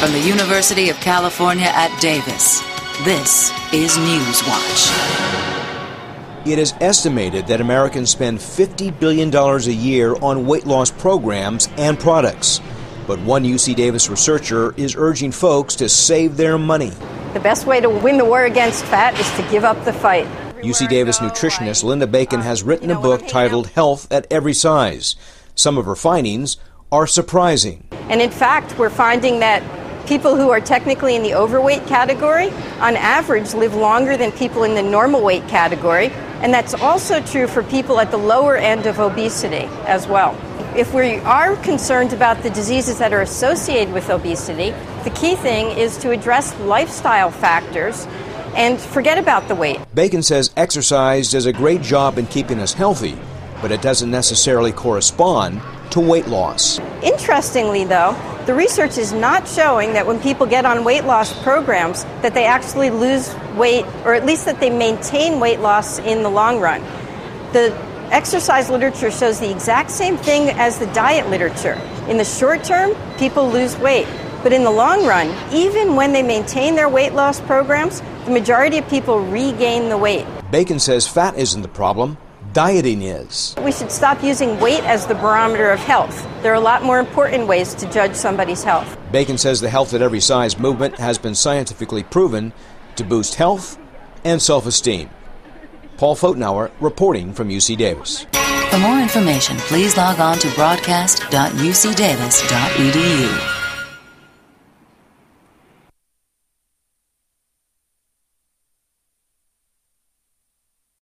from the University of California at Davis, this is Newswatch. It is estimated that Americans spend $50 billion a year on weight loss programs and products. But one UC Davis researcher is urging folks to save their money. The best way to win the war against fat is to give up the fight. UC Davis nutritionist Linda Bacon has written a book titled Health at Every Size. Some of her findings are surprising. And in fact, we're finding that people who are technically in the overweight category, on average, live longer than people in the normal weight category. And that's also true for people at the lower end of obesity as well. If we are concerned about the diseases that are associated with obesity, the key thing is to address lifestyle factors and forget about the weight. Bacon says exercise does a great job in keeping us healthy, but it doesn't necessarily correspond to weight loss. Interestingly, though, the research is not showing that when people get on weight loss programs that they actually lose weight, or at least that they maintain weight loss in the long run. The exercise literature shows the exact same thing as the diet literature. In the short term, people lose weight. But in the long run, even when they maintain their weight loss programs, the majority of people regain the weight. Bacon says fat isn't the problem, dieting is. We should stop using weight as the barometer of health. There are a lot more important ways to judge somebody's health. Bacon says the Health at Every Size movement has been scientifically proven to boost health and self-esteem. Paul Fotenauer reporting from UC Davis. For more information, please log on to broadcast.ucdavis.edu.